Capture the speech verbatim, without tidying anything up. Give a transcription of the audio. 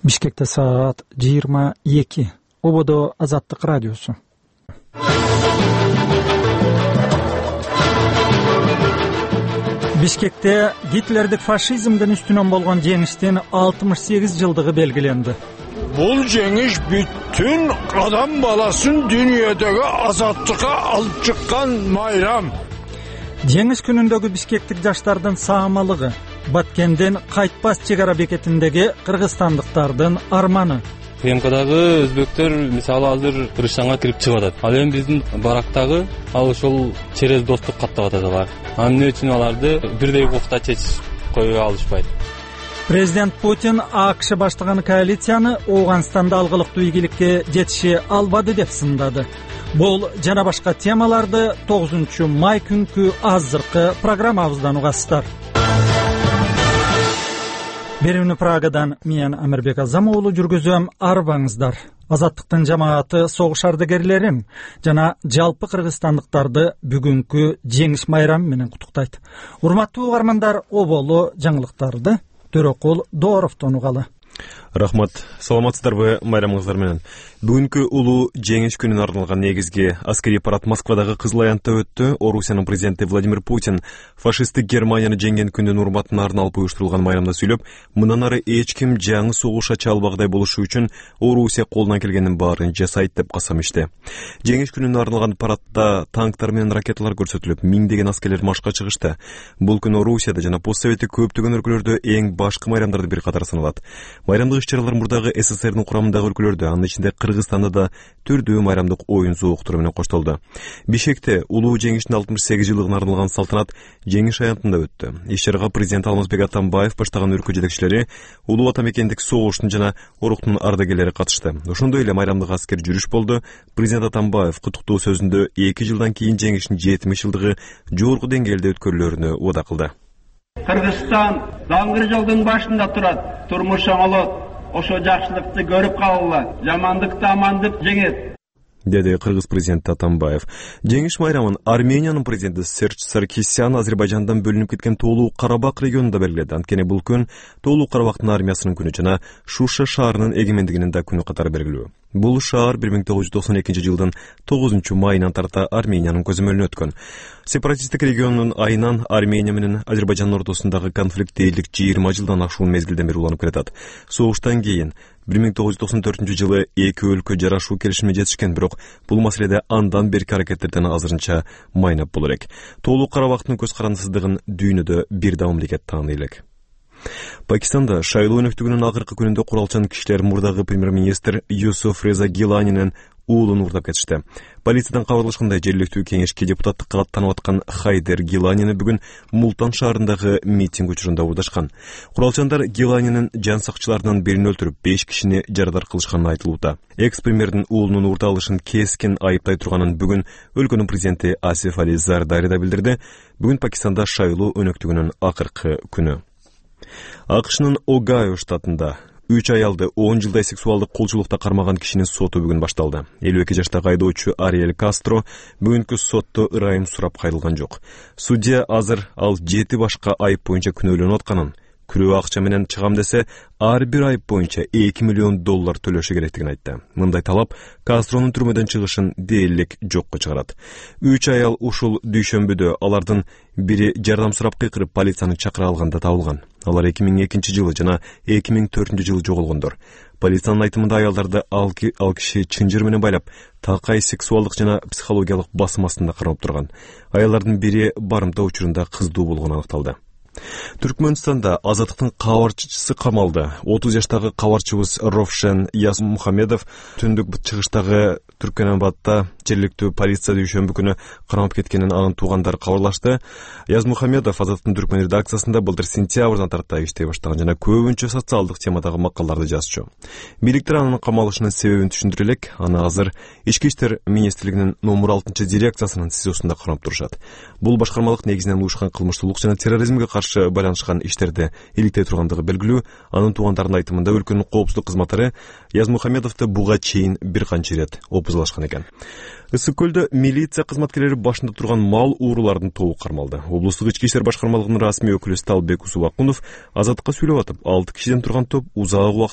Бишкекте саат жыйырма эки. Ободо Азаттык радиосу. Бишкекте Гитлердик фашизмдин үстүнөн болгон жеңиштин алтымыш сегиз жылдыгы белгиленди. Бул жеңиш бүткүн адам баласын дүйнөдөгү азаттыкка алып чыккан майрам. Жеңиш күнүндөгү бишкектик жаштардын саамалыгы, Баткенден кайтпас чек ара бекетиндеги кыргызстандыктардын арманы. КМКдагы өзбектер мисалы азыр Кыргызстанга кирип чыгып атат. Ал эми биздин барактагы ал ошол через достук каттап атат алар. Анын үчүн аларды бирдей укукта чечип кое алышпайт. Президент Путин АКШ баштаган коалицияны Ооганстанда алгылыктуу ийгиликке жетише албады деп сындады. Бул жана башка темаларды тогузунчу май күнкү азыркы программабыздан угасыздар. Берүүнү Прагадан мен Амирбек Азамоğlu жүргүзөм, арбаңыздар. Азаттыктын жамааты согуш ардагерлерин жана жалпы кыргызстандыктарды бүгүнкү жеңиш майрамы менен куттуктайт. Урматтуу угармандар, оболу жаңылыктарды Төрөкул Дооровдон угалы. Рахмат, саламатсыздарбы майрамыңыздар менен. Бүгүнкү улуу жеңиш күнүнө арналган негизги аскерий парад Москвадагы Кызыл Аянтта өттү. Орусиянын президенти Владимир Путин фашисттик Германияны жеңген күндүн урматына арналып уюштурулган майрамда сүйлөп, мындан ары эч ким жаңы согуш ача албагыдай болушу үчүн Орусия колунан келгенин баарын жасайт деп касам ичти. Жеңиш күнүнө арналган парадда танктар менен ракеталар көрсөтүлүп, миңдеген аскерлер машка чыгышты. Бул күн Орусияда жана постсоветтик көптөгөн өлкөлөрдө эң башкы майрамдарды бир катар саналат. Майрамдык иш-чаралар мурдагы СССРдин курамындагы өлкөлөрдө, анын ичинде Кыргызстанда да түрдүү майрамдык оюн зооктуру менен коштолду. Бишкекте улуу жеңиштин алтымыш сегиз жылдыгына арналган салтанат жеңиш аянтында өттү. Иш-чарага президент Алмазбек Атамбаев баштаган өлкө жетекчилери, улуу ата мекендик согуштун жана оруктун ардагерлери катышты. Ошондой эле майрамдык аскер жүрүш болду. Президент Атамбаев куттуктоо сөзүндө эки жылдан кийин жеңиштин жетимиш жылдыгы жогорку деңгээлде өткөрүлөрүнө убада кылды. Кыргызстан даңгыр жылдын башында турат. Турмуш оңолот. Ошо жакшылыкты көрүп калгыла, жамандыкты амандык жеңет, деди кыргыз президенти Атамбаев. Жеңиш майрамын Армениянын президенти Серж Саркисян Азербайжандан бөлүнүп кеткен Тоолуу Карабак регионунда белгиледи. Анткени бул күн Тоолуу Карабактын армиясынын күнү жана Шуша шаарынын эгемендигинин да күнү катары белгилүү. Бул шаар бир миң тогуз жүз токсон экинчи жылдын тогузунчу майынан тарта Армениянын көзөмөлүнө өткөн. Сепаратисттик регионунун айынан Армения менен Азербайжандын ортосундагы конфликт дээрлик жыйырма жылдан ашуун мезгилден бери уланып келатат. Согуштан кийин бир миң тогуз жүз токсон төртүнчү жылы эки өлкө жарашуу келишимине жетишкен, бирок бул маселеде андан берки аракеттерден азырынча майнап болор элек. Тоолуу Карабактын көз карандысыздыгын дүйнөдө бир да мамлекет тааный элек. Пакистанда шайлоо өнөктүгүнүн акыркы күнүндө куралчан кишилер мурдагы премьер-министр Юсуф Реза Гиланинин уулун уурдап кетишти. Полициядан кабарлашкандай, жергиликтүү кеңешке депутаттыкка аттанып аткан Хайдер Гиланини бүгүн Мултан шаарындагы митинг учурунда уурдашкан. Куралчандар Гиланинин жан сакчыларынын бирин өлтүрүп, беш кишини жарадар кылышканы айтылууда. Экс-премьердин уулунун уурда алышын кескен айыптай турганын бүгүн өлкөнүн президенти Асиф Али Зардари да билдирди. Бүгүн Пакистанда шайлоо өнөктүгүнүн акыркы күнү. АКШнын Огайо штатында үч аялды он жылдай сексуалдык колчулукта кармаган кишинин соту бүгүн башталды. элүү эки жаштагы айдоочу Ариэль Кастро бүгүнкү сотто ырайым сурап кайрылган жок. Судья азыр ал жети башка айып боюнча күнөөлөнүп атканын, күрөө акча менен чыгам десе, ар бир айып боюнча эки миллион доллар төлөшү керектигин айтты. Мындай талап Кастронун түрмөдөн чыгышын дээрлик жокко чыгарат. Үч аял ушул дүйшөмбүдө алардын бири жардам сурап кыйкырып полицияны чакыра алганда табылган. Алар эки миң экинчи жылы жана эки миң төртүнчү жылы жоголгондор. Полициянын айтымында аялдарды ал киши чынжыр менен байлап, такай сексуалдык жана психологиялык басым астында кармап турган. Аялдардын бири барымта учурунда кыздуу болгону аныкталды. Түркмөнстанда азаттыктын кабарчысы камалды. отуз жаштагы кабарчыбыз Ровшен Ясмухамедов түндүк чыгыштагы Түркменабадта жергиликтүү полиция дүйшөмбү күнү кармап кеткенин анын туугандары кабарлашты. Ясмухамедов Азаттыктын Түркмен редакциясында былтыр сентябрдан тарта иштей баштаган жана көбүнчө социалдык темадагы макалаларды жазчу. Бийликтер анын камалышынын себебин түшүндүрө элек, аны азыр Ички иштер министрлигинин номер алтынчы дирекциясынын СИЗОсунда кармап турушат. Бул башкармалык негизинен уюшкан кылмыштуулук жана терроризмге каршы байланышкан иштерде иликтей тургандыгы белгилүү. Анын туугандарынын айтымында өлкөнүн коопсуздук кызматтары Язмухамедовду буга чейин бир канча ирет опузалашкан экен. Ысык көлдө милиция кызматкерлери башында турган мал уурулардын тобу кармалды. Облустук ички иштер башкармалыгынын расмий өкүлү Сталбек Усубакунов Азаттыкка сүйлөп атып, алты кишиден турган топ узак